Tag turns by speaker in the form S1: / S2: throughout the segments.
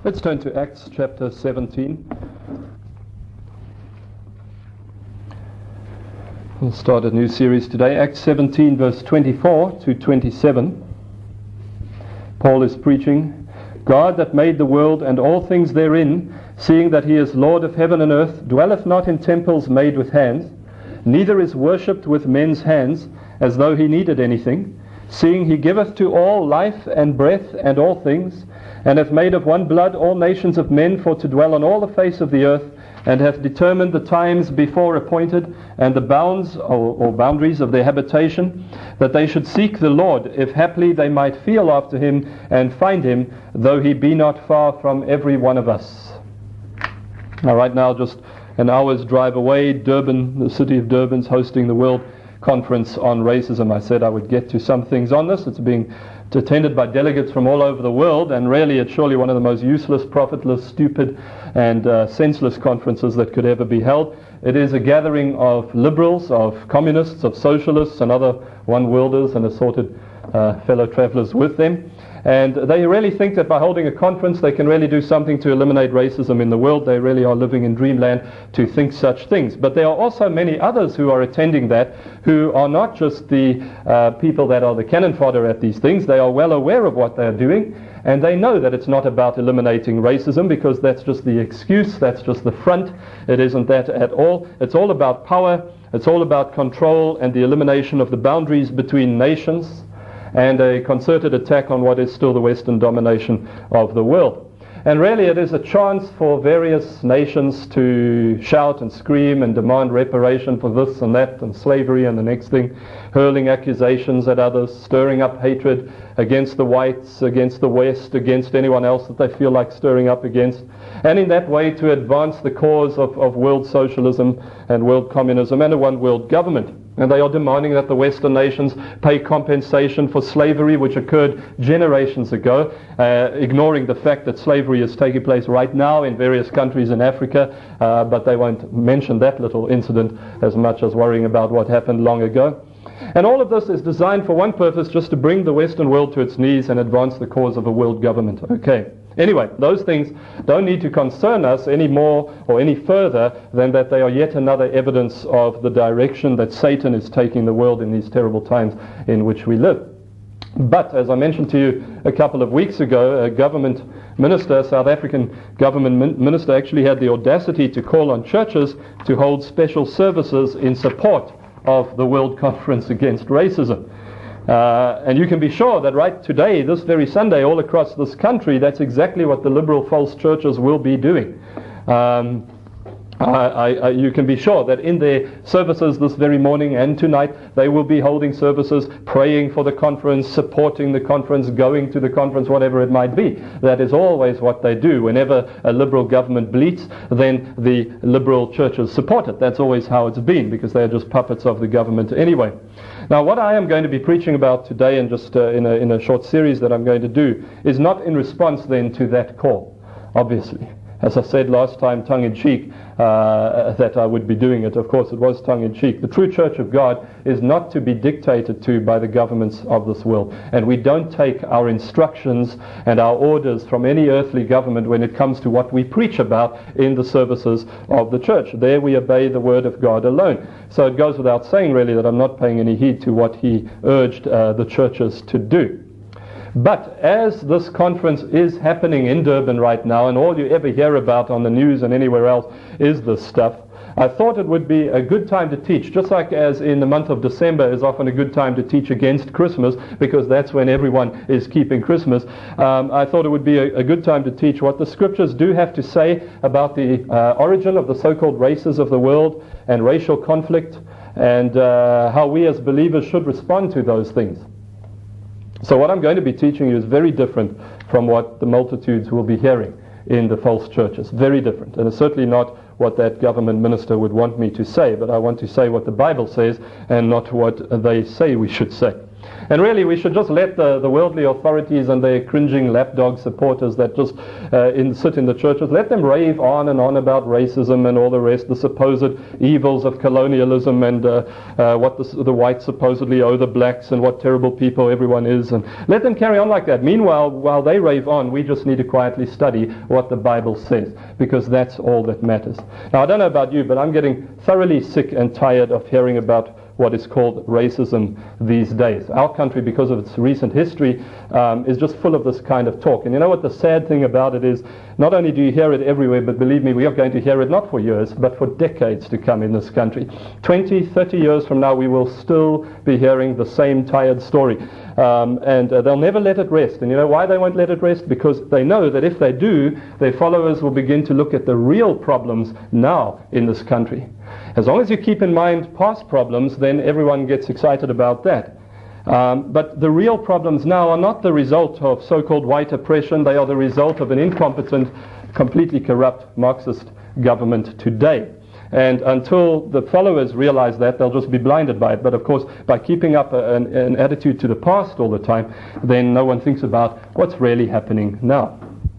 S1: Let's turn to Acts chapter 17. We'll start a new series today. Acts 17 verse 24 to 27. Paul is preaching, God that made the world and all things therein, seeing that he is Lord of heaven and earth, dwelleth not in temples made with hands, neither is worshipped with men's hands, as though he needed anything, seeing he giveth to all life and breath and all things, and hath made of one blood all nations of men for to dwell on all the face of the earth, and hath determined the times before appointed, and the bounds or boundaries of their habitation, that they should seek the Lord, if haply they might feel after him, and find him, though he be not far from every one of us. Now right now, just an hour's drive away, Durban, the city of Durban, is hosting the World Conference on Racism. I said I would get to some things on this. It's being attended by delegates from all over the world, and really it's surely one of the most useless, profitless, stupid and senseless conferences that could ever be held. It is a gathering of liberals, of communists, of socialists and other one-worlders and assorted fellow travelers with them. And they really think that by holding a conference they can really do something to eliminate racism in the world. They really are living in dreamland to think such things. But there are also many others who are attending that, who are not just the people that are the cannon fodder at these things. They are well aware of what they are doing, and they know that it's not about eliminating racism, because that's just the excuse, that's just the front. It isn't that at all. It's all about power, it's all about control and the elimination of the boundaries between nations, and a concerted attack on what is still the Western domination of the world. And really it is a chance for various nations to shout and scream and demand reparation for this and that and slavery and the next thing, hurling accusations at others, stirring up hatred against the whites, against the West, against anyone else that they feel like stirring up against, and in that way to advance the cause of world socialism and world communism and a one world government. And they are demanding that the Western nations pay compensation for slavery which occurred generations ago, ignoring the fact that slavery is taking place right now in various countries in Africa, but they won't mention that little incident as much as worrying about what happened long ago. And all of this is designed for one purpose, just to bring the Western world to its knees and advance the cause of a world government. Okay. Anyway, those things don't need to concern us any more or any further than that they are yet another evidence of the direction that Satan is taking the world in these terrible times in which we live. But, as I mentioned to you a couple of weeks ago, a government minister, a South African government minister, actually had the audacity to call on churches to hold special services in support of the World Conference Against Racism. And you can be sure that right today, this very Sunday, all across this country, that's exactly what the liberal false churches will be doing. You can be sure that in their services this very morning and tonight, they will be holding services, praying for the conference, supporting the conference, going to the conference, whatever it might be. That is always what they do. Whenever a liberal government bleats, then the liberal churches support it. That's always how it's been, because they're just puppets of the government anyway. Now, what I am going to be preaching about today, and just in a short series that I'm going to do, is not in response then to that call, obviously. As I said last time, tongue-in-cheek, that I would be doing it. Of course, it was tongue-in-cheek. The true church of God is not to be dictated to by the governments of this world. And we don't take our instructions and our orders from any earthly government when it comes to what we preach about in the services of the church. There we obey the word of God alone. So it goes without saying, really, that I'm not paying any heed to what he urged the churches to do. But as this conference is happening in Durban right now, and all you ever hear about on the news and anywhere else is this stuff, I thought it would be a good time to teach, just like as in the month of December is often a good time to teach against Christmas, because that's when everyone is keeping Christmas. I thought it would be a good time to teach what the scriptures do have to say about the origin of the so-called races of the world and racial conflict, and how we as believers should respond to those things. So what I'm going to be teaching you is very different from what the multitudes will be hearing in the false churches. Very different. And it's certainly not what that government minister would want me to say, but I want to say what the Bible says and not what they say we should say. And really we should just let the worldly authorities and their cringing lapdog supporters that just sit in the churches, let them rave on and on about racism and all the rest, the supposed evils of colonialism and what the whites supposedly owe the blacks and what terrible people everyone is, and let them carry on like that. Meanwhile, while they rave on, we just need to quietly study what the Bible says, because that's all that matters. Now, I don't know about you, but I'm getting thoroughly sick and tired of hearing about what is called racism these days. Our country, because of its recent history, is just full of this kind of talk. And you know what the sad thing about it is? Not only do you hear it everywhere, but believe me, we are going to hear it not for years, but for decades to come in this country. 20, 30 years from now, we will still be hearing the same tired story. And they'll never let it rest. And you know why they won't let it rest? Because they know that if they do, their followers will begin to look at the real problems now in this country. As long as you keep in mind past problems, then everyone gets excited about that. But the real problems now are not the result of so-called white oppression. They are the result of an incompetent, completely corrupt Marxist government today. And until the followers realize that, they'll just be blinded by it. But of course, by keeping up an attitude to the past all the time, then no one thinks about what's really happening now.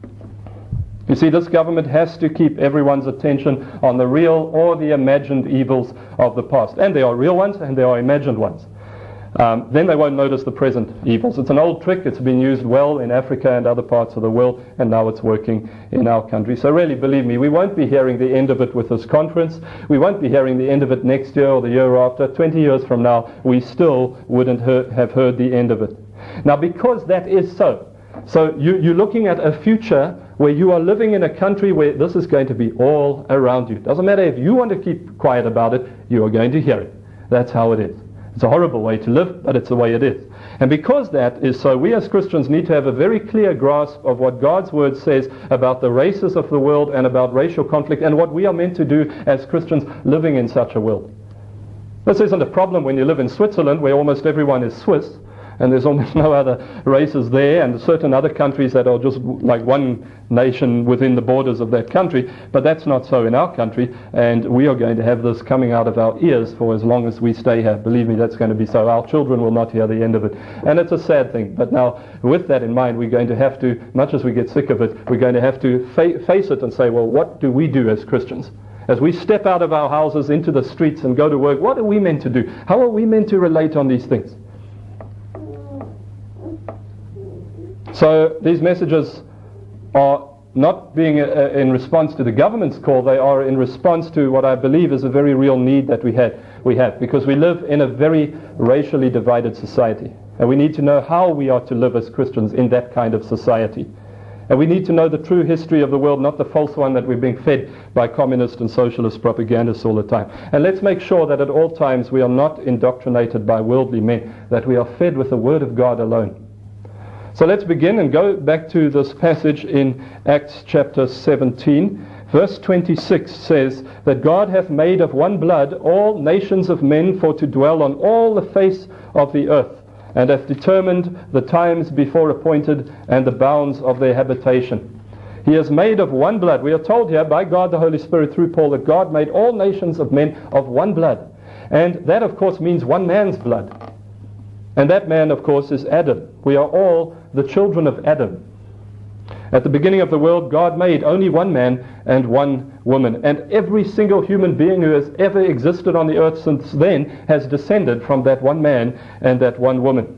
S1: You see, this government has to keep everyone's attention on the real or the imagined evils of the past. And there are real ones and there are imagined ones. Then they won't notice the present evils. It's an old trick. It's been used well in Africa and other parts of the world, and now it's working in our country. So really, believe me, we won't be hearing the end of it with this conference. We won't be hearing the end of it next year or the year after. 20 years from now, we still wouldn't have heard the end of it. Now, because that is so you're looking at a future where you are living in a country where this is going to be all around you. Doesn't matter if you want to keep quiet about it, you are going to hear it. That's how it is. It's a horrible way to live, but it's the way it is. And because that is so, we as Christians need to have a very clear grasp of what God's Word says about the races of the world and about racial conflict and what we are meant to do as Christians living in such a world. This isn't a problem when you live in Switzerland, where almost everyone is Swiss, and there's almost no other races there, and certain other countries that are just like one nation within the borders of that country. But that's not so in our country, and we are going to have this coming out of our ears for as long as we stay here. Believe me, that's going to be so. Our children will not hear the end of it, and it's a sad thing. But now, with that in mind, we're going to have to, much as we get sick of it, we're going to have to face it and say, well, what do we do as Christians? As we step out of our houses into the streets and go to work, what are we meant to do? How are we meant to relate on these things? So these messages are not being in response to the government's call. They are in response to what I believe is a very real need that we have, because we live in a very racially divided society. And we need to know how we are to live as Christians in that kind of society. And we need to know the true history of the world, not the false one that we're being fed by communist and socialist propagandists all the time. And let's make sure that at all times we are not indoctrinated by worldly men, that we are fed with the Word of God alone. So let's begin and go back to this passage in Acts chapter 17. Verse 26 says that God hath made of one blood all nations of men for to dwell on all the face of the earth, and hath determined the times before appointed and the bounds of their habitation. He has made of one blood. We are told here by God the Holy Spirit through Paul that God made all nations of men of one blood. And that of course means one man's blood. And that man, of course, is Adam. We are all the children of Adam. At the beginning of the world, God made only one man and one woman. And every single human being who has ever existed on the earth since then has descended from that one man and that one woman.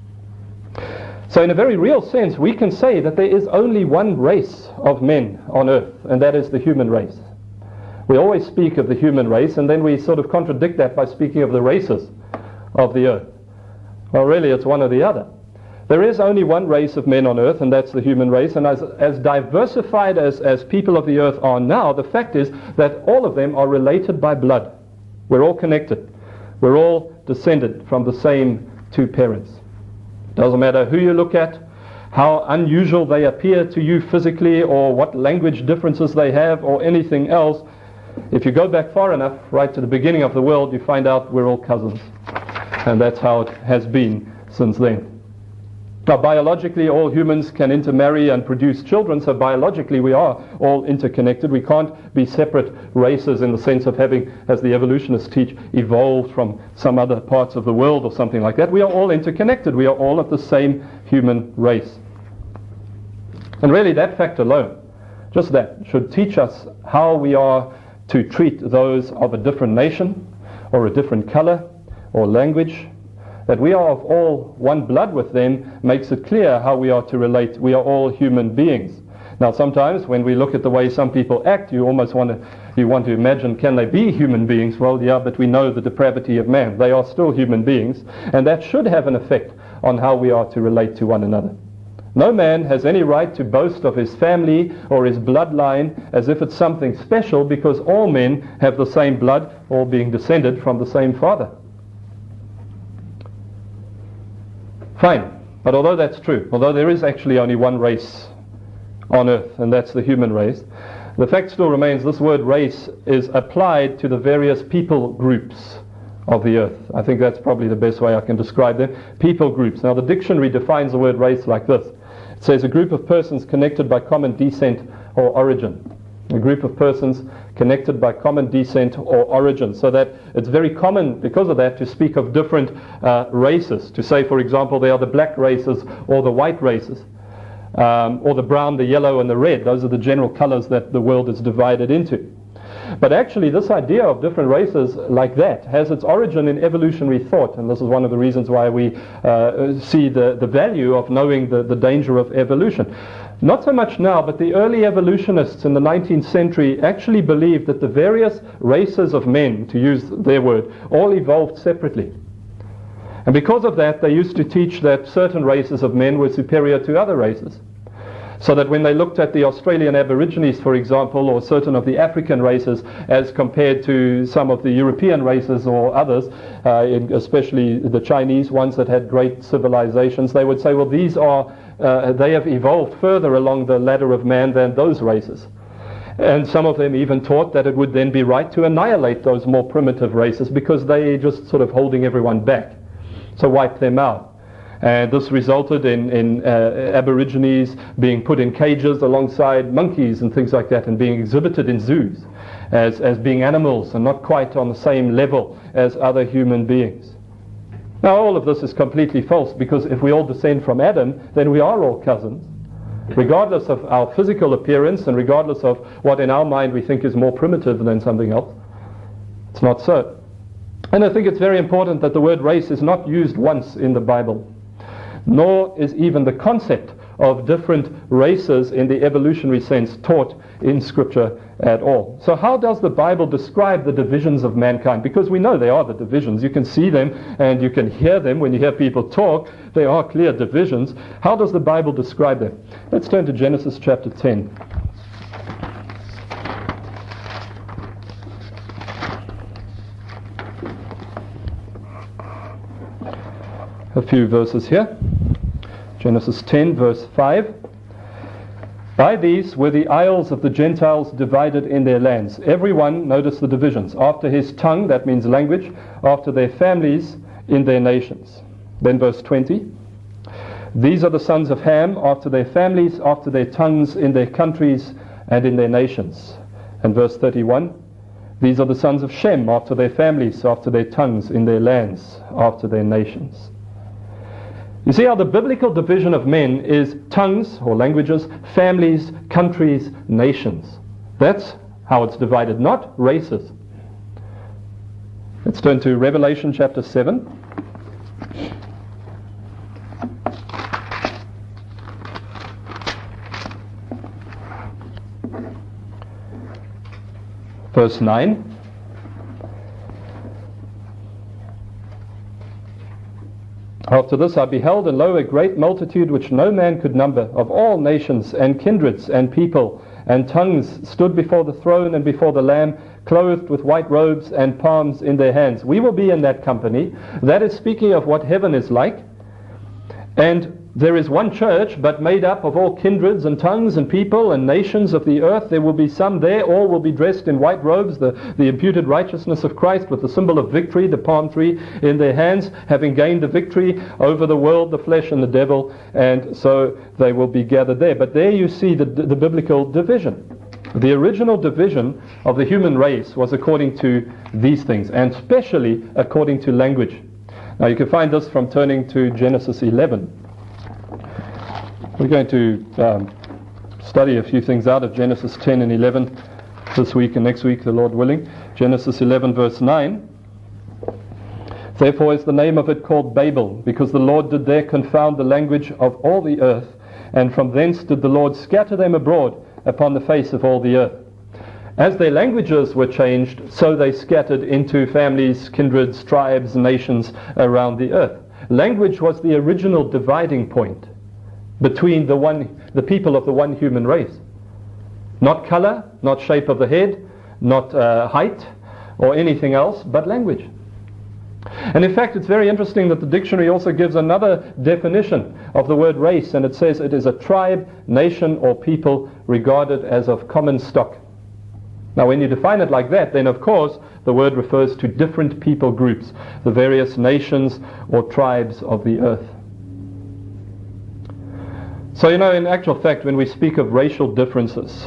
S1: So in a very real sense, we can say that there is only one race of men on earth, and that is the human race. We always speak of the human race, and then we sort of contradict that by speaking of the races of the earth. Well, really, it's one or the other. There is only one race of men on earth, and that's the human race. And as diversified as people of the earth are now, the fact is that all of them are related by blood. We're all connected. We're all descended from the same two parents. Doesn't matter who you look at, how unusual they appear to you physically, or what language differences they have, or anything else. If you go back far enough, right to the beginning of the world, you find out we're all cousins. And that's how it has been since then. Now, biologically, all humans can intermarry and produce children, so biologically we are all interconnected. We can't be separate races in the sense of having, as the evolutionists teach, evolved from some other parts of the world or something like that. We are all interconnected. We are all of the same human race. And really, that fact alone, just that, should teach us how we are to treat those of a different nation or a different color or language. That we are of all one blood with them makes it clear how we are to relate. We are all human beings. Now, sometimes when we look at the way some people act, you almost want to imagine, can they be human beings? Well, yeah, but we know the depravity of man. They are still human beings, and that should have an effect on how we are to relate to one another. No man has any right to boast of his family or his bloodline as if it's something special, because all men have the same blood, all being descended from the same father. Fine, but although that's true, although there is actually only one race on earth, and that's the human race, the fact still remains this word race is applied to the various people groups of the earth. I think that's probably the best way I can describe them. People groups. Now, the dictionary defines the word race like this. It says a group of persons connected by common descent or origin. A group of persons connected by common descent or origin. So that it's very common, because of that, to speak of different races. To say, for example, they are the black races or the white races. Or the brown, the yellow, and the red. Those are the general colors that the world is divided into. But actually, this idea of different races like that has its origin in evolutionary thought, and this is one of the reasons why we see the value of knowing the danger of evolution. Not so much now, but the early evolutionists in the 19th century actually believed that the various races of men, to use their word, all evolved separately. And because of that, they used to teach that certain races of men were superior to other races. So that when they looked at the Australian Aborigines, for example, or certain of the African races as compared to some of the European races or others, especially the Chinese ones that had great civilizations, they would say, well, these are, they have evolved further along the ladder of man than those races. And some of them even taught that it would then be right to annihilate those more primitive races because they just sort of holding everyone back. So wipe them out. And this resulted in Aborigines being put in cages alongside monkeys and things like that, and being exhibited in zoos as being animals and not quite on the same level as other human beings. Now, all of this is completely false, because if we all descend from Adam, then we are all cousins, regardless of our physical appearance and regardless of what in our mind we think is more primitive than something else. It's not so. And I think it's very important that the word race is not used once in the Bible, nor is even the concept of different races in the evolutionary sense taught in Scripture at all. So how does the Bible describe the divisions of mankind? Because we know they are the divisions. You can see them and you can hear them when you hear people talk. They are clear divisions. How does the Bible describe them? Let's turn to Genesis chapter 10. A few verses here. Genesis 10 verse 5. By these were the isles of the Gentiles divided in their lands. Every one, notice the divisions, after his tongue, that means language, after their families, in their nations. Then verse 20. These are the sons of Ham, after their families, after their tongues, in their countries and in their nations. And verse 31. These are the sons of Shem, after their families, after their tongues, in their lands, after their nations. You see how the biblical division of men is tongues or languages, families, countries, nations. That's how it's divided, not races. Let's turn to Revelation chapter 7. Verse 9. After this I beheld, and lo, a great multitude which no man could number, of all nations and kindreds and people and tongues, stood before the throne and before the Lamb, clothed with white robes and palms in their hands. We will be in that company. That is speaking of what heaven is like. And there is one church, but made up of all kindreds and tongues and people and nations of the earth. There will be some there. All will be dressed in white robes, the imputed righteousness of Christ, with the symbol of victory, the palm tree, in their hands, having gained the victory over the world, the flesh, and the devil. And so they will be gathered there. But there you see the biblical division. The original division of the human race was according to these things, and especially according to language. Now you can find this from turning to Genesis 11. We're going to study a few things out of Genesis 10 and 11 this week and next week, the Lord willing. Genesis 11 verse 9. Therefore is the name of it called Babel, because the Lord did there confound the language of all the earth, and from thence did the Lord scatter them abroad upon the face of all the earth. As their languages were changed, so they scattered into families, kindreds, tribes, nations around the earth. Language was the original dividing point between the people of the one human race. Not color, not shape of the head, not height or anything else, but language. And in fact, it's very interesting that the dictionary also gives another definition of the word race, and it says it is a tribe, nation, or people regarded as of common stock. Now when you define it like that, then of course the word refers to different people groups, the various nations or tribes of the earth. So in actual fact, when we speak of racial differences,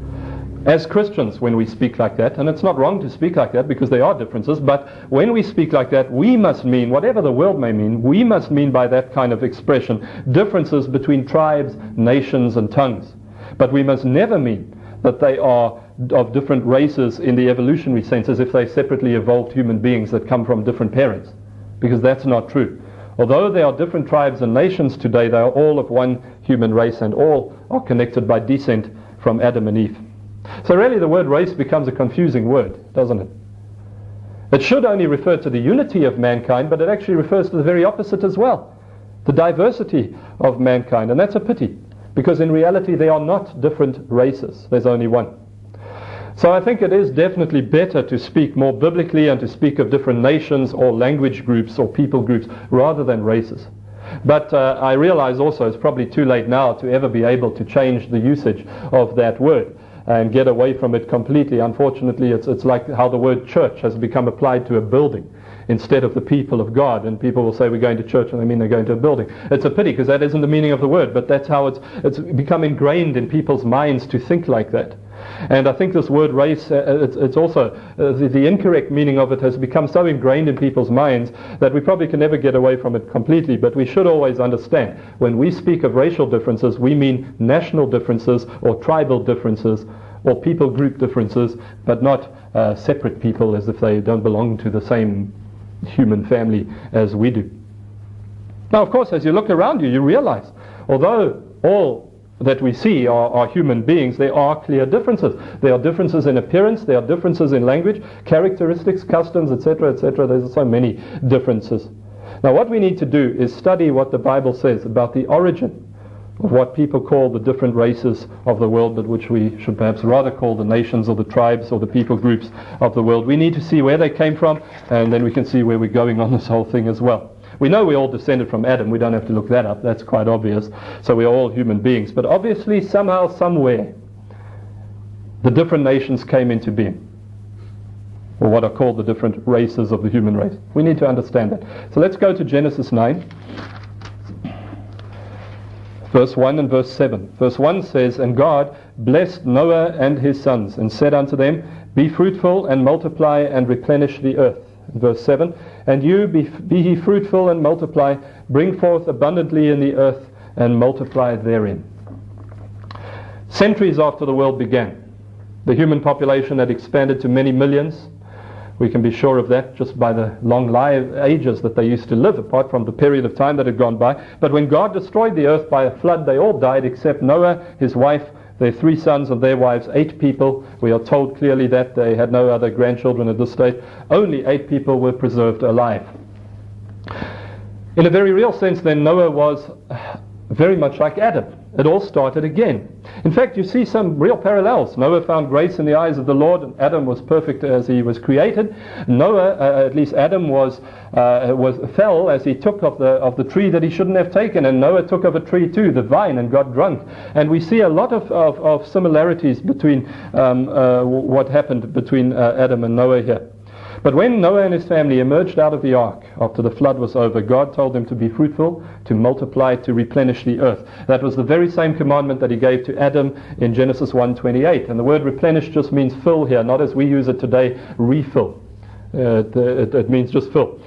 S1: as Christians, when we speak like that, and it's not wrong to speak like that because there are differences, but when we speak like that, we must mean, whatever the world may mean, we must mean by that kind of expression differences between tribes, nations, and tongues. But we must never mean that they are of different races in the evolutionary sense, as if they're separately evolved human beings that come from different parents, because that's not true. Although there are different tribes and nations today, they are all of one human race, and all are connected by descent from Adam and Eve. So really the word race becomes a confusing word, doesn't it? It should only refer to the unity of mankind, but it actually refers to the very opposite as well, the diversity of mankind. And that's a pity, because in reality they are not different races, there's only one. So I think it is definitely better to speak more biblically and to speak of different nations or language groups or people groups rather than races. But I realize also it's probably too late now to ever be able to change the usage of that word and get away from it completely. Unfortunately, it's like how the word church has become applied to a building instead of the people of God. And people will say we're going to church and they mean they're going to a building. It's a pity because that isn't the meaning of the word, but that's how it's become ingrained in people's minds to think like that. And I think this word race, it's also, the incorrect meaning of it has become so ingrained in people's minds that we probably can never get away from it completely. But we should always understand, when we speak of racial differences, we mean national differences or tribal differences or people group differences, but not separate people as if they don't belong to the same human family as we do. Now, of course, as you look around you, you realize, although all that we see are human beings, there are clear differences. There are differences in appearance, there are differences in language, characteristics, customs, etc., etc. There's so many differences. Now what we need to do is study what the Bible says about the origin of what people call the different races of the world, but which we should perhaps rather call the nations or the tribes or the people groups of the world. We need to see where they came from, and then we can see where we're going on this whole thing as well. We know we all descended from Adam. We don't have to look that up. That's quite obvious. So we're all human beings. But obviously, somehow, somewhere, the different nations came into being, or what are called the different races of the human race. We need to understand that. So let's go to Genesis 9, verse 1 and verse 7. Verse 1 says, "And God blessed Noah and his sons, and said unto them, Be fruitful, and multiply, and replenish the earth." Verse 7, "And you be ye fruitful and multiply, bring forth abundantly in the earth, and multiply therein." Centuries after the world began, the human population had expanded to many millions. We can be sure of that just by the long ages that they used to live, apart from the period of time that had gone by. But when God destroyed the earth by a flood, they all died except Noah, his wife, their 3 sons and their wives, 8 people. We are told clearly that they had no other grandchildren at this stage. Only 8 people were preserved alive. In a very real sense then, Noah was very much like Adam. it all started again. In fact, you see some real parallels. Noah found grace in the eyes of the Lord, and Adam was perfect as he was created. Noah, at least Adam, was fell as he took of the tree that he shouldn't have taken, and Noah took of a tree too, the vine, and got drunk. And we see a lot of similarities between what happened between Adam and Noah here. But when Noah and his family emerged out of the ark after the flood was over, God told them to be fruitful, to multiply, to replenish the earth. That was the very same commandment that he gave to Adam in Genesis 1:28. And the word replenish just means fill here, not as we use it today, refill. It means just fill.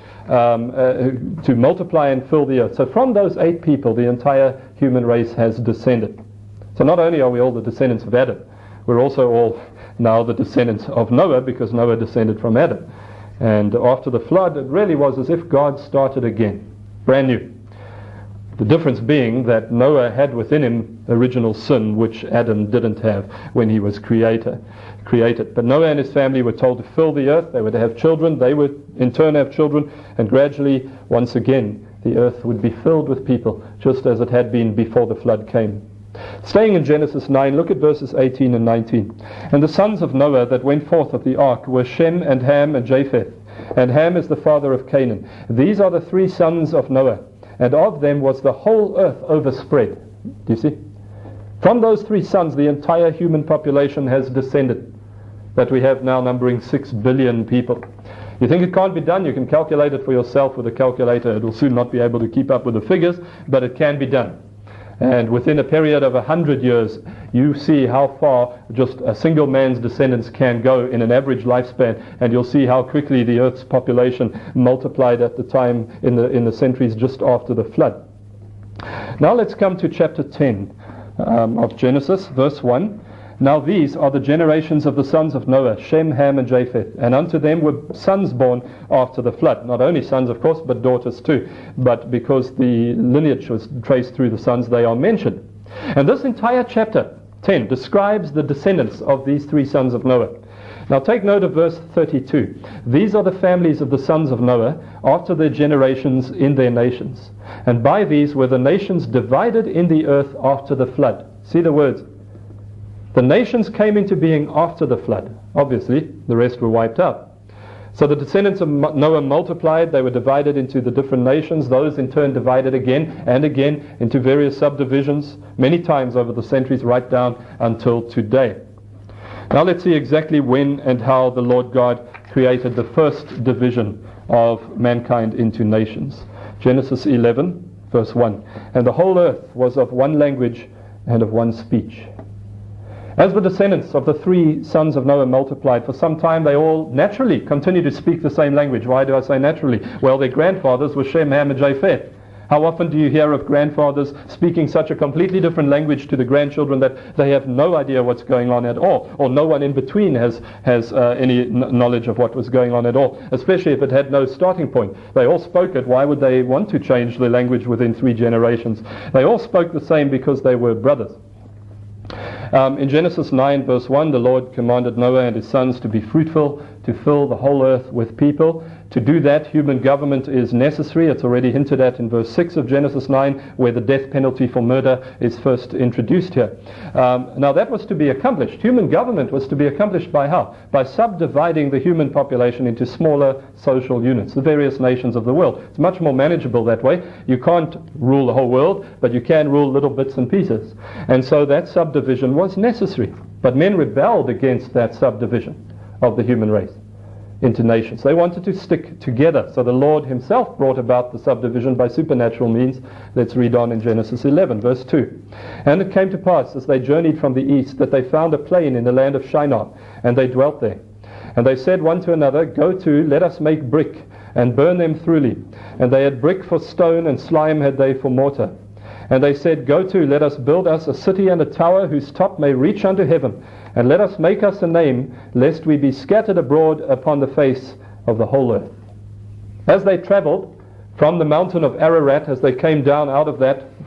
S1: To multiply and fill the earth. So from those 8 people, the entire human race has descended. So not only are we all the descendants of Adam, we're also all now the descendants of Noah, because Noah descended from Adam. And after the flood, it really was as if God started again, brand new. The difference being that Noah had within him original sin, which Adam didn't have when he was created. But Noah and his family were told to fill the earth. They were to have children. They would in turn have children. And gradually, once again, the earth would be filled with people, just as it had been before the flood came. Staying in Genesis 9, look at verses 18 and 19. And the sons of Noah that went forth of the ark were Shem and Ham and Japheth. And Ham is the father of Canaan. These are the 3 sons of Noah. And of them was the whole earth overspread. Do you see? From those 3 sons, the entire human population has descended, that we have now numbering 6 billion people. You think it can't be done? You can calculate it for yourself with a calculator. It will soon not be able to keep up with the figures, but it can be done. And within a period of 100 years, you see how far just a single man's descendants can go in an average lifespan, and you'll see how quickly the earth's population multiplied at the time in the centuries just after the flood. Now let's come to chapter 10 of Genesis, verse 1. Now these are the generations of the sons of Noah, Shem, Ham, and Japheth. And unto them were sons born after the flood. Not only sons, of course, but daughters too. But because the lineage was traced through the sons, they are mentioned. And this entire chapter 10 describes the descendants of these 3 sons of Noah. Now take note of verse 32. These are the families of the sons of Noah after their generations in their nations. And by these were the nations divided in the earth after the flood. See the words. The nations came into being after the flood. Obviously, the rest were wiped out. So the descendants of Noah multiplied. They were divided into the different nations. Those in turn divided again and again into various subdivisions, many times over the centuries, right down until today. Now let's see exactly when and how the Lord God created the first division of mankind into nations. Genesis 11, verse 1. And the whole earth was of one language and of one speech. As the descendants of the 3 sons of Noah multiplied, for some time they all naturally continued to speak the same language. Why do I say naturally? Well, their grandfathers were Shem, Ham, and Japheth. How often do you hear of grandfathers speaking such a completely different language to the grandchildren that they have no idea what's going on at all, or no one in between has any knowledge of what was going on at all, especially if it had no starting point. They all spoke it. Why would they want to change their language within 3 generations? They all spoke the same because they were brothers. In Genesis 9 verse 1, the Lord commanded Noah and his sons to be fruitful, to fill the whole earth with people. To do that, human government is necessary. It's already hinted at in verse 6 of Genesis 9, where the death penalty for murder is first introduced here. Now that was to be accomplished. Human government was to be accomplished by how? By subdividing the human population into smaller social units, the various nations of the world. It's much more manageable that way. You can't rule the whole world, but you can rule little bits and pieces. And so that subdivision was necessary. But men rebelled against that subdivision of the human race into nations. They wanted to stick together. So the Lord himself brought about the subdivision by supernatural means. Let's read on in Genesis 11, verse 2. And it came to pass, as they journeyed from the east, that they found a plain in the land of Shinar, and they dwelt there. And they said one to another, Go to, let us make brick, and burn them thoroughly. And they had brick for stone, and slime had they for mortar. And they said, Go to, let us build us a city and a tower, whose top may reach unto heaven. And let us make us a name, lest we be scattered abroad upon the face of the whole earth. As they traveled from the mountain of Ararat, as they came down out of that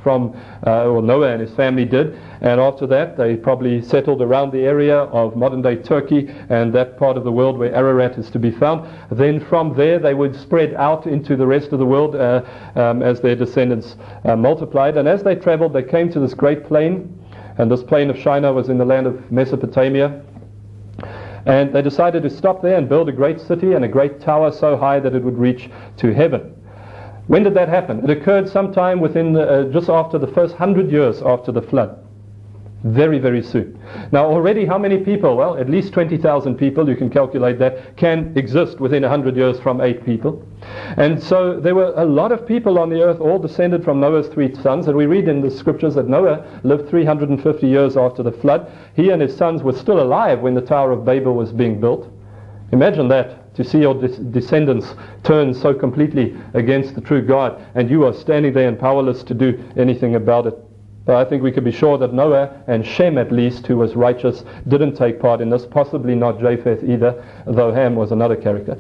S1: from, well, Noah and his family did. And after that, they probably settled around the area of modern-day Turkey and that part of the world where Ararat is to be found. Then from there, they would spread out into the rest of the world as their descendants multiplied. And as they traveled, they came to this great plain. And this plain of Shinar was in the land of Mesopotamia. And they decided to stop there and build a great city and a great tower so high that it would reach to heaven. When did that happen? It occurred sometime within just after the first 100 years after the flood. Very, very soon. Now already how many people? Well, at least 20,000 people, you can calculate that, can exist within 100 years from 8 people. And so there were a lot of people on the earth, all descended from Noah's 3 sons. And we read in the scriptures that Noah lived 350 years after the flood. He and his sons were still alive when the Tower of Babel was being built. Imagine that, to see your descendants turn so completely against the true God, and you are standing there and powerless to do anything about it. But I think we could be sure that Noah and Shem, at least, who was righteous, didn't take part in this, possibly not Japheth either, though Ham was another character.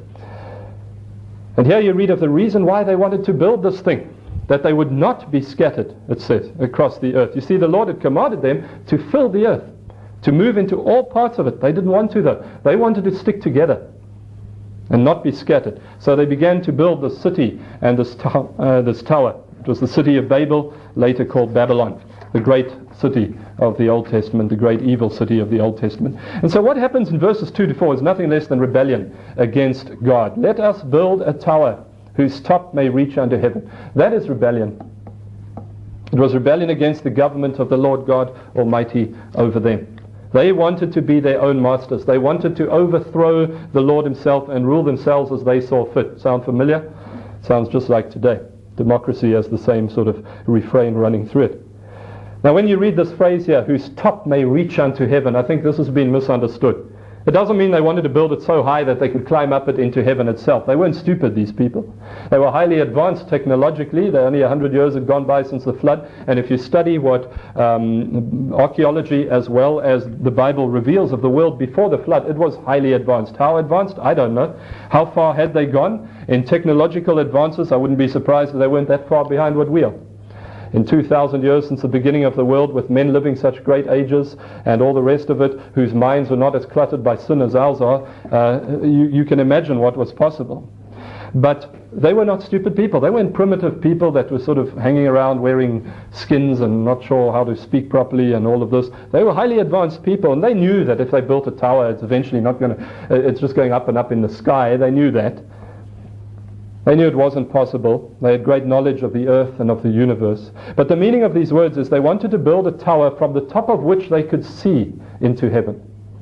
S1: And here you read of the reason why they wanted to build this thing, that they would not be scattered, it says, across the earth. You see, the Lord had commanded them to fill the earth, to move into all parts of it. They didn't want to, though. They wanted to stick together and not be scattered. So they began to build this city and this tower. It was the city of Babel, later called Babylon, the great city of the Old Testament, the great evil city of the Old Testament. And so what happens in verses 2 to 4 is nothing less than rebellion against God. Let us build a tower whose top may reach unto heaven. That is rebellion. It was rebellion against the government of the Lord God Almighty over them. They wanted to be their own masters. They wanted to overthrow the Lord himself and rule themselves as they saw fit. Sound familiar? Sounds just like today. Democracy has the same sort of refrain running through it. Now when you read this phrase here, whose top may reach unto heaven, I think this has been misunderstood. It doesn't mean they wanted to build it so high that they could climb up it into heaven itself. They weren't stupid, these people. They were highly advanced technologically. They only 100 years had gone by since the flood. And if you study what archaeology as well as the Bible reveals of the world before the flood, it was highly advanced. How advanced? I don't know. How far had they gone? In technological advances, I wouldn't be surprised if they weren't that far behind what we are. In 2,000 years since the beginning of the world, with men living such great ages and all the rest of it, whose minds are not as cluttered by sin as ours are, you can imagine what was possible. But they were not stupid people. They weren't primitive people that were sort of hanging around wearing skins and not sure how to speak properly and all of this. They were highly advanced people, and they knew that if they built a tower, it's eventually not going to, it's just going up and up in the sky. They knew that. They knew it wasn't possible. They had great knowledge of the earth and of the universe. But the meaning of these words is they wanted to build a tower from the top of which they could see into heaven.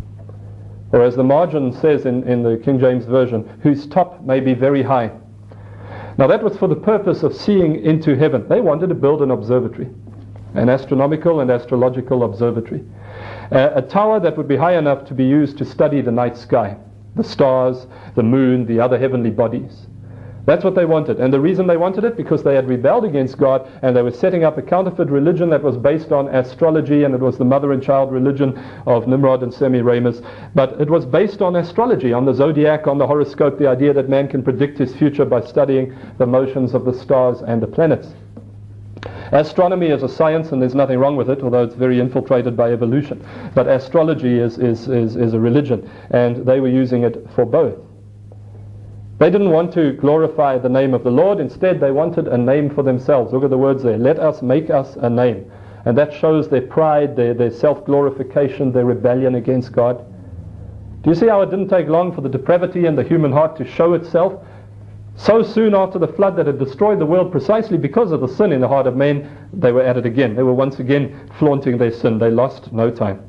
S1: Or as the margin says in the King James Version, whose top may be very high. Now that was for the purpose of seeing into heaven. They wanted to build an observatory, an astronomical and astrological observatory. A tower that would be high enough to be used to study the night sky, the stars, the moon, the other heavenly bodies. That's what they wanted. And the reason they wanted it, because they had rebelled against God and they were setting up a counterfeit religion that was based on astrology, and it was the mother and child religion of Nimrod and Semiramis. But it was based on astrology, on the zodiac, on the horoscope, the idea that man can predict his future by studying the motions of the stars and the planets. Astronomy is a science, and there's nothing wrong with it, although it's very infiltrated by evolution. But astrology is a religion, and they were using it for both. They didn't want to glorify the name of the Lord. Instead, they wanted a name for themselves. Look at the words there. Let us make us a name. And that shows their pride, their self-glorification, their rebellion against God. Do you see how it didn't take long for the depravity in the human heart to show itself? So soon after the flood that had destroyed the world, precisely because of the sin in the heart of men, they were at it again. They were once again flaunting their sin. They lost no time.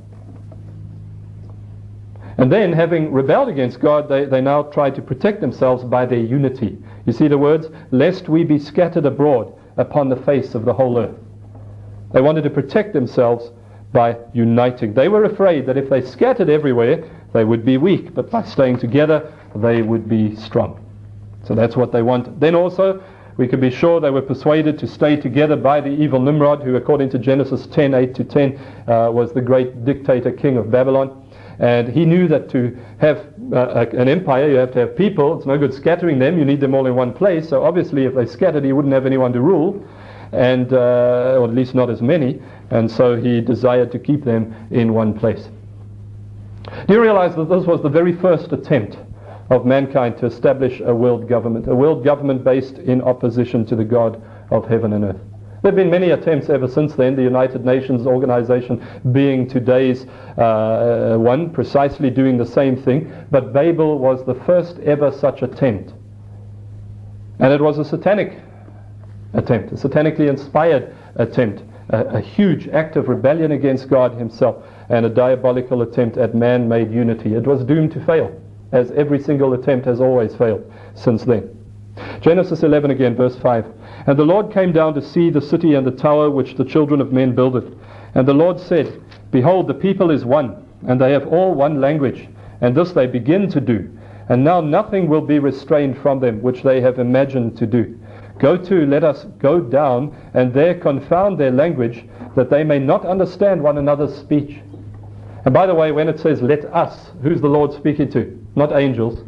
S1: And then, having rebelled against God, they now tried to protect themselves by their unity. You see the words, lest we be scattered abroad upon the face of the whole earth. They wanted to protect themselves by uniting. They were afraid that if they scattered everywhere, they would be weak, but by staying together, they would be strong. So that's what they wanted. Then also, we can be sure they were persuaded to stay together by the evil Nimrod, who according to Genesis 10:8-10 was the great dictator king of Babylon. And he knew that to have an empire, you have to have people. It's no good scattering them. You need them all in one place. So obviously, if they scattered, he wouldn't have anyone to rule. and or at least not as many, and so he desired to keep them in one place. Do you realize that this was the very first attempt of mankind to establish a world government based in opposition to the God of heaven and earth? There have been many attempts ever since then, the United Nations organization being today's one, precisely doing the same thing, but Babel was the first ever such attempt. And it was a satanic attempt, a satanically inspired attempt, a huge act of rebellion against God himself, and a diabolical attempt at man-made unity. It was doomed to fail, as every single attempt has always failed since then. Genesis 11 again, verse 5. And the Lord came down to see the city and the tower which the children of men builded. And the Lord said, Behold, the people is one, and they have all one language, and this they begin to do. And now nothing will be restrained from them which they have imagined to do. Go to, let us go down, and there confound their language, that they may not understand one another's speech. And by the way, when it says let us, who's the Lord speaking to? Not angels.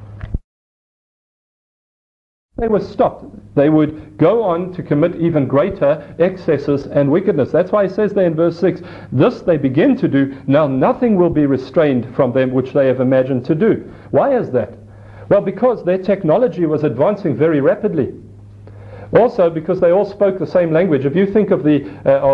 S1: They were stopped. They would go on to commit even greater excesses and wickedness. That's why he says there in verse 6, this they begin to do, now nothing will be restrained from them which they have imagined to do. Why is that? Well, because their technology was advancing very rapidly. Also, because they all spoke the same language. If you think of the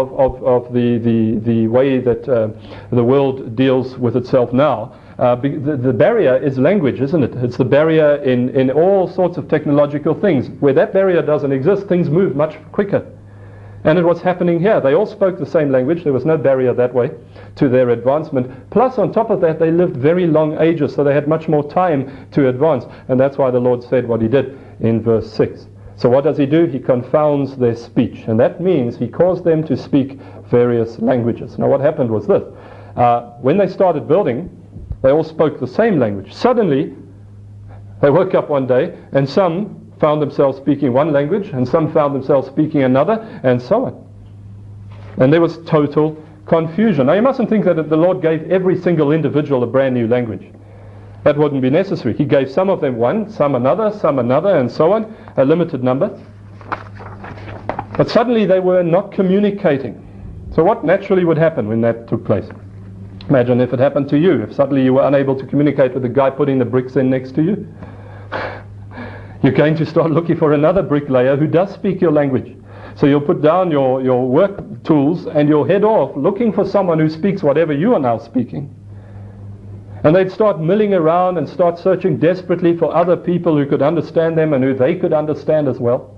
S1: way that the world deals with itself now, the barrier is language, isn't it? It's the barrier in all sorts of technological things. Where that barrier doesn't exist, things move much quicker. And it was happening here. They all spoke the same language. There was no barrier that way to their advancement. Plus, on top of that, they lived very long ages, so they had much more time to advance. And that's why the Lord said what he did in verse 6. So what does he do? He confounds their speech. And that means he caused them to speak various languages. Now what happened was this. When they started building, they all spoke the same language. Suddenly, they woke up one day, and some found themselves speaking one language, and some found themselves speaking another, and so on. And there was total confusion. Now you mustn't think that the Lord gave every single individual a brand new language. That wouldn't be necessary. He gave some of them one, some another, and so on, a limited number. But suddenly they were not communicating. So what naturally would happen when that took place? Imagine if it happened to you, if suddenly you were unable to communicate with the guy putting the bricks in next to you. You're going to start looking for another bricklayer who does speak your language. So you'll put down your work tools and you'll head off looking for someone who speaks whatever you are now speaking. And they'd start milling around and start searching desperately for other people who could understand them and who they could understand as well.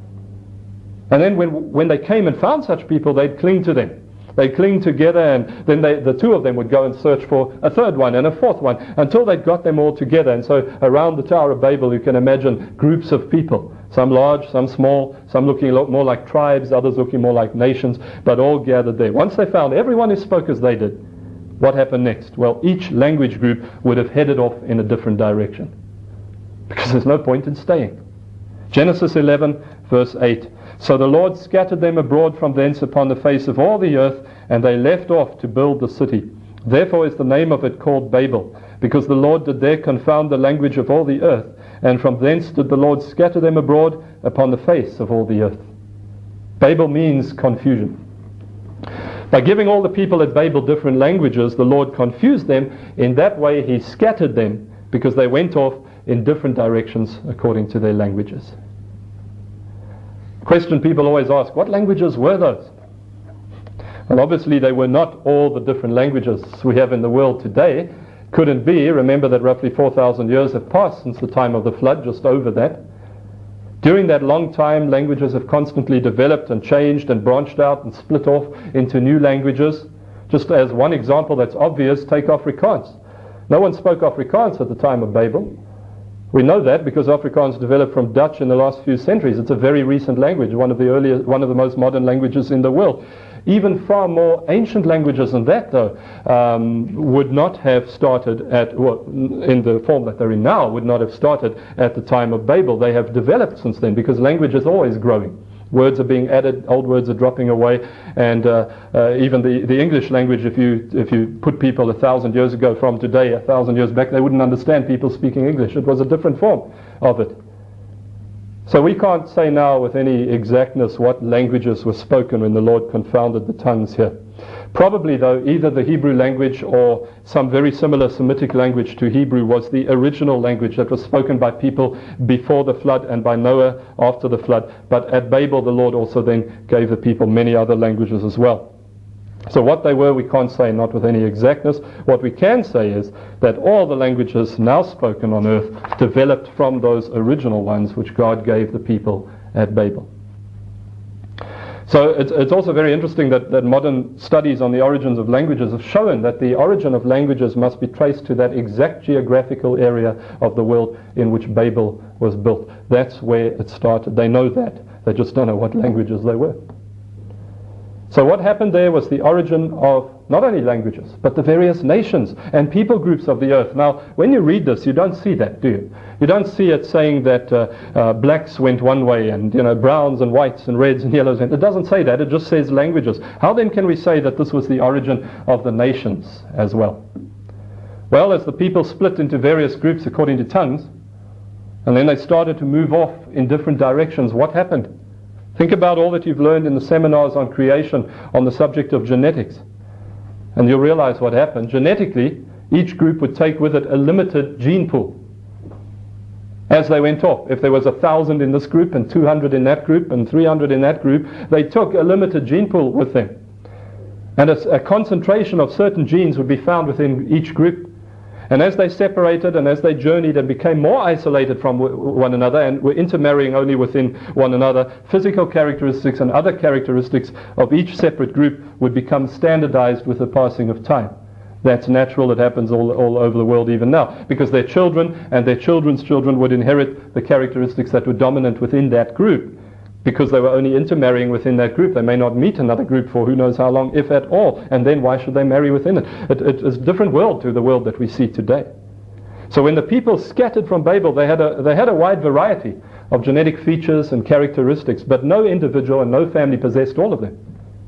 S1: And then when they came and found such people, they'd cling to them. They'd cling together, and then the two of them would go and search for a third one and a fourth one until they'd got them all together. And so around the Tower of Babel, you can imagine groups of people, some large, some small, some looking a lot more like tribes, others looking more like nations, but all gathered there. Once they found everyone who spoke as they did, what happened next? Well, each language group would have headed off in a different direction, because there's no point in staying. Genesis 11, verse 8. So the Lord scattered them abroad from thence upon the face of all the earth, and they left off to build the city. Therefore is the name of it called Babel, because the Lord did there confound the language of all the earth, and from thence did the Lord scatter them abroad upon the face of all the earth. Babel means confusion. By giving all the people at Babel different languages, the Lord confused them. In that way he scattered them, because they went off in different directions according to their languages. Question people always ask, what languages were those? Well, obviously they were not all the different languages we have in the world today. Couldn't be. Remember that roughly 4,000 years have passed since the time of the flood, just over that. During that long time, languages have constantly developed and changed and branched out and split off into new languages. Just as one example that's obvious, take Afrikaans. No one spoke Afrikaans at the time of Babel. We know that because Afrikaans developed from Dutch in the last few centuries. It's a very recent language, one of the most modern languages in the world. Even far more ancient languages than that, though, would not have started in the form that they're in now, would not have started at the time of Babel. They have developed since then, because language is always growing. Words are being added, old words are dropping away, and even the English language, if you put people 1,000 years ago from today, 1,000 years back, they wouldn't understand people speaking English. It was a different form of it. So we can't say now with any exactness what languages were spoken when the Lord confounded the tongues here. Probably, though, either the Hebrew language or some very similar Semitic language to Hebrew was the original language that was spoken by people before the flood and by Noah after the flood. But at Babel, the Lord also then gave the people many other languages as well. So what they were, we can't say, not with any exactness. What we can say is that all the languages now spoken on earth developed from those original ones which God gave the people at Babel. So it's also very interesting that modern studies on the origins of languages have shown that the origin of languages must be traced to that exact geographical area of the world in which Babel was built. That's where it started. They know that. They just don't know what languages they were. So what happened there was the origin of not only languages, but the various nations and people groups of the earth. Now, when you read this, you don't see that, do you? You don't see it saying that blacks went one way and browns and whites and reds and yellows went. It doesn't say that. It just says languages. How then can we say that this was the origin of the nations as well? Well, as the people split into various groups according to tongues, and then they started to move off in different directions, what happened? Think about all that you've learned in the seminars on creation on the subject of genetics. And you'll realize what happened. Genetically, each group would take with it a limited gene pool as they went off. If there was 1,000 in this group and 200 in that group and 300 in that group, they took a limited gene pool with them. And a concentration of certain genes would be found within each group. And as they separated and as they journeyed and became more isolated from one another and were intermarrying only within one another, physical characteristics and other characteristics of each separate group would become standardized with the passing of time. That's natural. It happens all over the world even now, because their children and their children's children would inherit the characteristics that were dominant within that group. Because they were only intermarrying within that group. They may not meet another group for who knows how long, if at all. And then why should they marry within it? It is a different world to the world that we see today. So when the people scattered from Babel, they had a wide variety of genetic features and characteristics, but no individual and no family possessed all of them,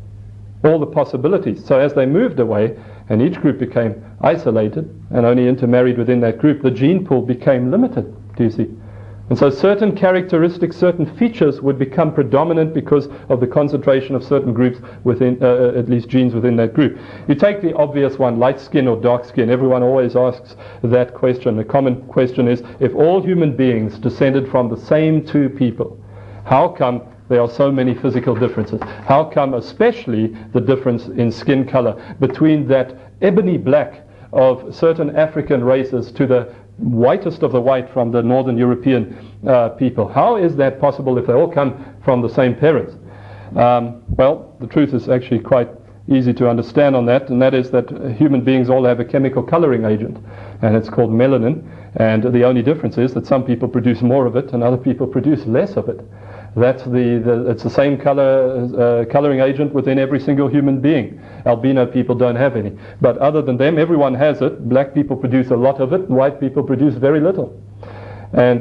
S1: all the possibilities. So as they moved away, and each group became isolated and only intermarried within that group, the gene pool became limited, do you see? And so certain characteristics, certain features would become predominant because of the concentration of certain groups within, at least genes within that group. You take the obvious one, light skin or dark skin. Everyone always asks that question. The common question is, if all human beings descended from the same two people, how come there are so many physical differences? How come especially the difference in skin color between that ebony black of certain African races to the whitest of the white from the northern European people? How is that possible if they all come from the same parents? Well, the truth is actually quite easy to understand on that, and that is that human beings all have a chemical coloring agent, and it's called melanin, and the only difference is that some people produce more of it and other people produce less of it. That's it's the same coloring agent within every single human being. Albino people don't have any. But other than them, everyone has it. Black people produce a lot of it, and white people produce very little. And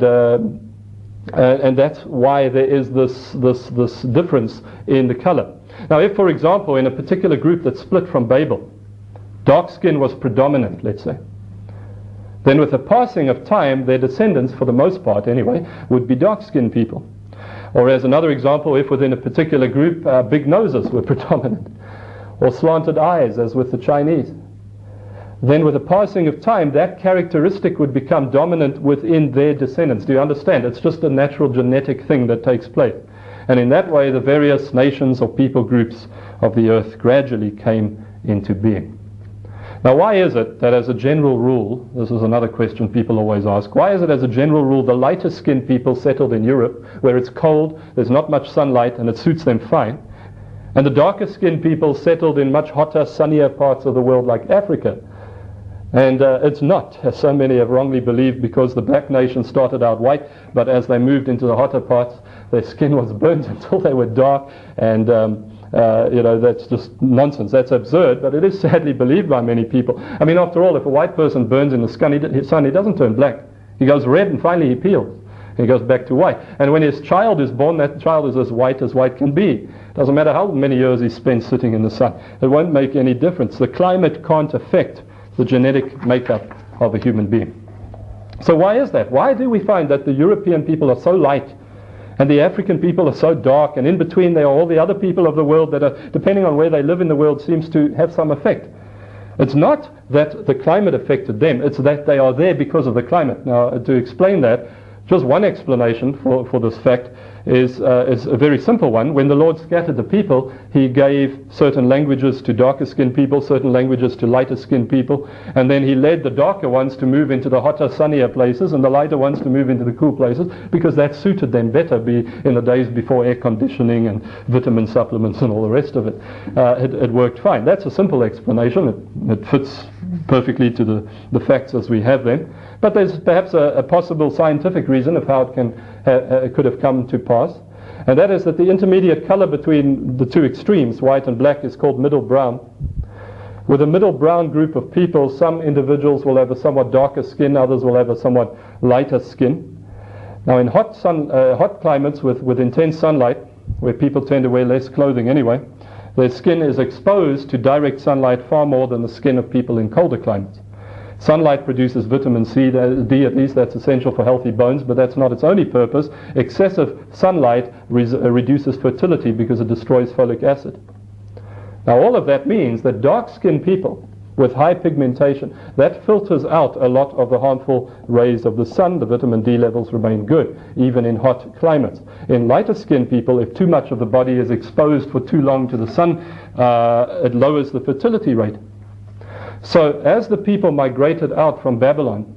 S1: that's why there is this difference in the color. Now, if, for example, in a particular group that split from Babel, dark skin was predominant, let's say, then with the passing of time, their descendants, for the most part anyway, would be dark-skinned people. Or as another example, if within a particular group big noses were predominant, or slanted eyes, as with the Chinese, then with the passing of time, that characteristic would become dominant within their descendants. Do you understand? It's just a natural genetic thing that takes place. And in that way, the various nations or people groups of the earth gradually came into being. Now, why is it that as a general rule, this is another question people always ask, why is it as a general rule the lighter skinned people settled in Europe, where it's cold, there's not much sunlight, and it suits them fine, and the darker skinned people settled in much hotter, sunnier parts of the world like Africa? And it's not, as so many have wrongly believed, because the black nations started out white, but as they moved into the hotter parts, their skin was burnt until they were dark, and that's just nonsense. That's absurd, but it is sadly believed by many people. I mean, after all, if a white person burns in the sun, he doesn't turn black. He goes red, and finally he peels. He goes back to white. And when his child is born, that child is as white can be. Doesn't matter how many years he spends sitting in the sun. It won't make any difference. The climate can't affect the genetic makeup of a human being. So why is that? Why do we find that the European people are so light And the African people are so dark, and in between there are all the other people of the world that are, depending on where they live in the world, seems to have some effect. It's not that the climate affected them, it's that they are there because of the climate. Now, to explain that, just one explanation for this fact is a very simple one. When the Lord scattered the people, He gave certain languages to darker skinned people, certain languages to lighter skinned people, and then He led the darker ones to move into the hotter, sunnier places, and the lighter ones to move into the cool places, because that suited them better in the days before air conditioning and vitamin supplements and all the rest of it. It worked fine. That's a simple explanation. It fits perfectly to the facts as we have them. But there's perhaps a possible scientific reason of how it could have come to pass, and that is that the intermediate color between the two extremes, white and black, is called middle brown. With a middle brown group of people, some individuals will have a somewhat darker skin, others will have a somewhat lighter skin. Now, in hot climates with intense sunlight, where people tend to wear less clothing anyway, their skin is exposed to direct sunlight far more than the skin of people in colder climates. Sunlight produces vitamin C, D at least, that's essential for healthy bones, but that's not its only purpose. Excessive sunlight reduces fertility because it destroys folic acid. Now, all of that means that dark-skinned people with high pigmentation, that filters out a lot of the harmful rays of the sun. The vitamin D levels remain good, even in hot climates. In lighter-skinned people, if too much of the body is exposed for too long to the sun, it lowers the fertility rate. So as the people migrated out from Babylon,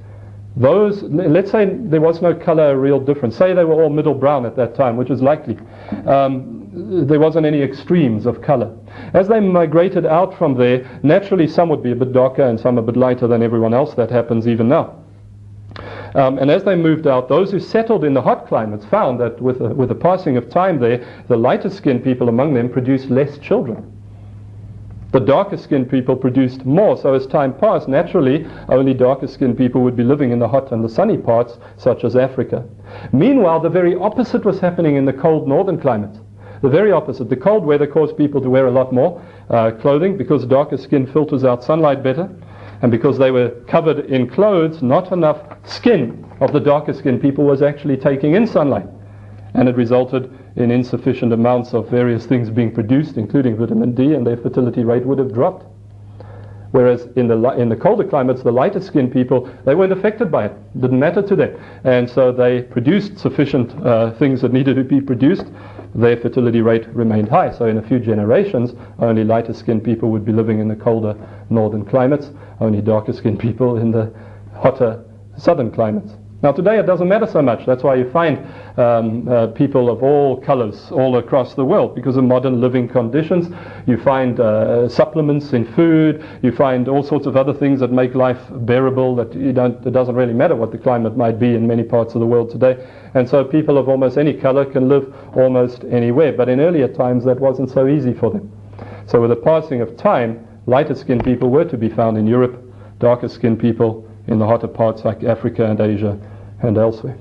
S1: let's say there was no color real difference. Say they were all middle brown at that time, which is likely. There wasn't any extremes of color. As they migrated out from there, naturally some would be a bit darker and some a bit lighter than everyone else. That happens even now. And as they moved out, those who settled in the hot climates found that with the passing of time there, the lighter skinned people among them produced less children. The darker skinned people produced more, so as time passed, naturally, only darker skinned people would be living in the hot and the sunny parts, such as Africa. Meanwhile, the very opposite was happening in the cold northern climates. The very opposite. The cold weather caused people to wear a lot more clothing, because darker skin filters out sunlight better, and because they were covered in clothes, not enough skin of the darker skinned people was actually taking in sunlight. And it resulted in insufficient amounts of various things being produced, including vitamin D, and their fertility rate would have dropped. Whereas in the colder climates, the lighter skinned people, they weren't affected by it. It didn't matter to them. And so they produced sufficient things that needed to be produced. Their fertility rate remained high. So in a few generations, only lighter skinned people would be living in the colder northern climates, only darker skinned people in the hotter southern climates. Now today it doesn't matter so much. That's why you find people of all colors all across the world, because of modern living conditions. You find supplements in food. You find all sorts of other things that make life bearable, that it doesn't really matter what the climate might be in many parts of the world today. And so people of almost any color can live almost anywhere. But in earlier times that wasn't so easy for them. So with the passing of time, lighter skinned people were to be found in Europe, darker skinned people in the hotter parts like Africa and Asia and elsewhere.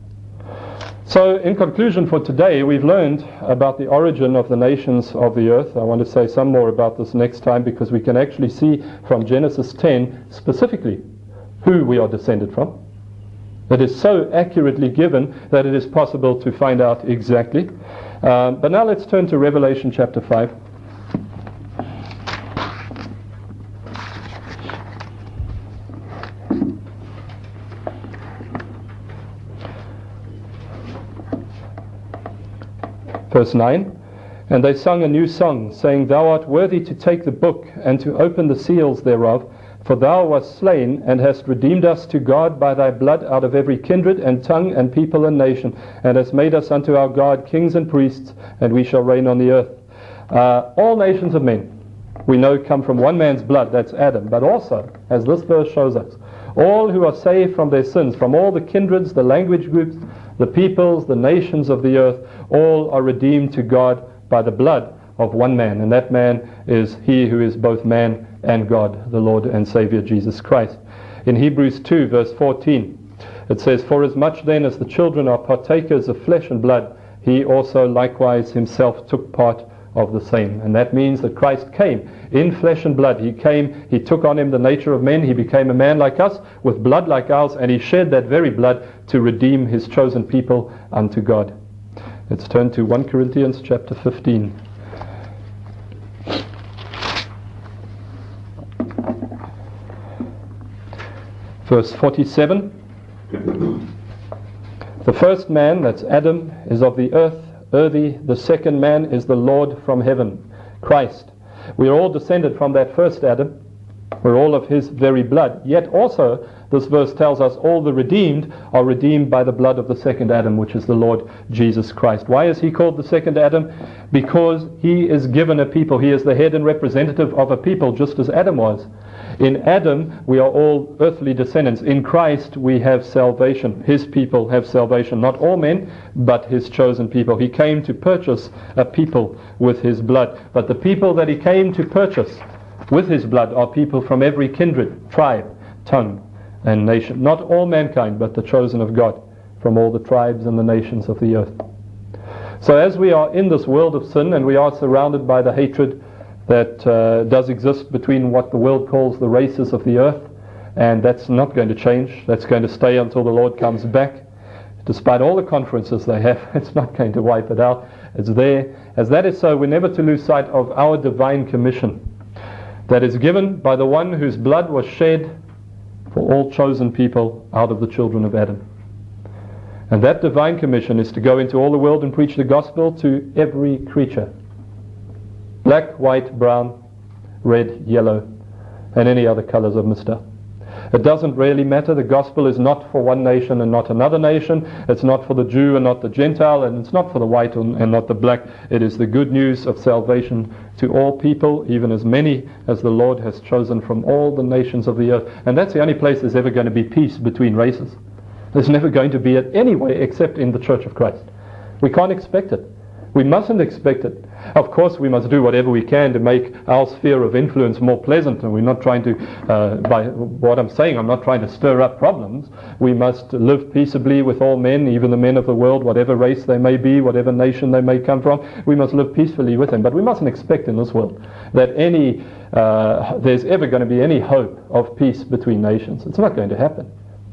S1: So in conclusion for today, we've learned about the origin of the nations of the earth. I want to say some more about this next time, because we can actually see from Genesis 10 specifically who we are descended from. It is so accurately given that it is possible to find out exactly. But now let's turn to Revelation chapter 5. Verse 9, and they sung a new song, saying, Thou art worthy to take the book and to open the seals thereof, for thou wast slain and hast redeemed us to God by thy blood out of every kindred and tongue and people and nation, and hast made us unto our God kings and priests, and we shall reign on the earth. All nations of men, we know, come from one man's blood, that's Adam, but also, as this verse shows us, all who are saved from their sins, from all the kindreds, the language groups, the peoples, the nations of the earth, all are redeemed to God by the blood of one man, and that man is he who is both man and God, the Lord and Savior Jesus Christ. In Hebrews 2 verse 14 it says, For as much then as the children are partakers of flesh and blood, he also likewise himself took part of the same. And that means that Christ came in flesh and blood. He came, he took on him the nature of men, he became a man like us, with blood like ours, and he shed that very blood to redeem his chosen people unto God. Let's turn to 1 Corinthians chapter 15. Verse 47. The first man, that's Adam, is of the earthy. The second man is the Lord from heaven, Christ. We are all descended from that first Adam. We're all of his very blood. Yet also, this verse tells us all the redeemed are redeemed by the blood of the second Adam, which is the Lord Jesus Christ. Why is he called the second Adam? Because he is given a people. He is the head and representative of a people, just as Adam was. In Adam, we are all earthly descendants. In Christ, we have salvation. His people have salvation. Not all men, but his chosen people. He came to purchase a people with his blood. But the people that he came to purchase with his blood are people from every kindred, tribe, tongue, and nation. Not all mankind, but the chosen of God from all the tribes and the nations of the earth. So as we are in this world of sin, and we are surrounded by the hatred that does exist between what the world calls the races of the earth, and that's not going to change. That's going to stay until the Lord comes back. Despite all the conferences they have, it's not going to wipe it out. It's there. As that is so, we're never to lose sight of our divine commission that is given by the one whose blood was shed for all chosen people out of the children of Adam. And that divine commission is to go into all the world and preach the gospel to every creature. Black, white, brown, red, yellow, and any other colors of mister. It doesn't really matter. The gospel is not for one nation and not another nation. It's not for the Jew and not the Gentile, and it's not for the white and not the black. It is the good news of salvation to all people, even as many as the Lord has chosen from all the nations of the earth. And that's the only place there's ever going to be peace between races. There's never going to be it anyway except in the Church of Christ. We can't expect it. We mustn't expect it. Of course, we must do whatever we can to make our sphere of influence more pleasant, and we're not trying to, by what I'm saying, I'm not trying to stir up problems. We must live peaceably with all men, even the men of the world, whatever race they may be, whatever nation they may come from. We must live peacefully with them. But we mustn't expect in this world that there's ever going to be any hope of peace between nations. It's not going to happen.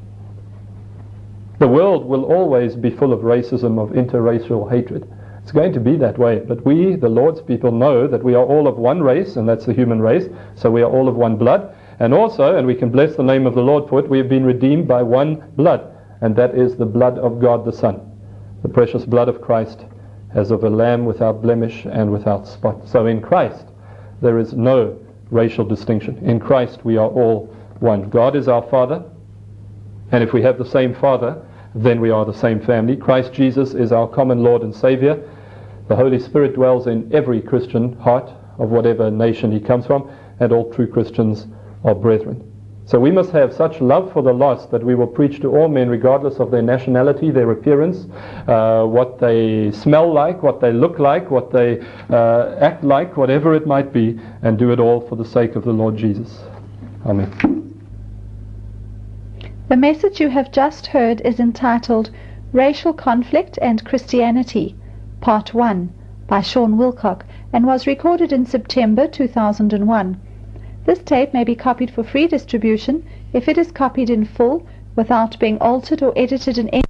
S1: The world will always be full of racism, of interracial hatred. It's going to be that way, but we, the Lord's people, know that we are all of one race, and that's the human race, so we are all of one blood, and also, and we can bless the name of the Lord for it, we have been redeemed by one blood, and that is the blood of God the Son, the precious blood of Christ, as of a lamb without blemish and without spot. So in Christ, there is no racial distinction. In Christ, we are all one. God is our Father, and if we have the same Father, then we are the same family. Christ Jesus is our common Lord and Savior. The Holy Spirit dwells in every Christian heart of whatever nation he comes from, and all true Christians are brethren. So we must have such love for the lost that we will preach to all men regardless of their nationality, their appearance, what they smell like, what they look like, what they act like, whatever it might be, and do it all for the sake of the Lord Jesus. Amen.
S2: The message you have just heard is entitled Racial Conflict and Christianity, Part 1, by Sean Wilcock, and was recorded in September 2001. This tape may be copied for free distribution if it is copied in full without being altered or edited in any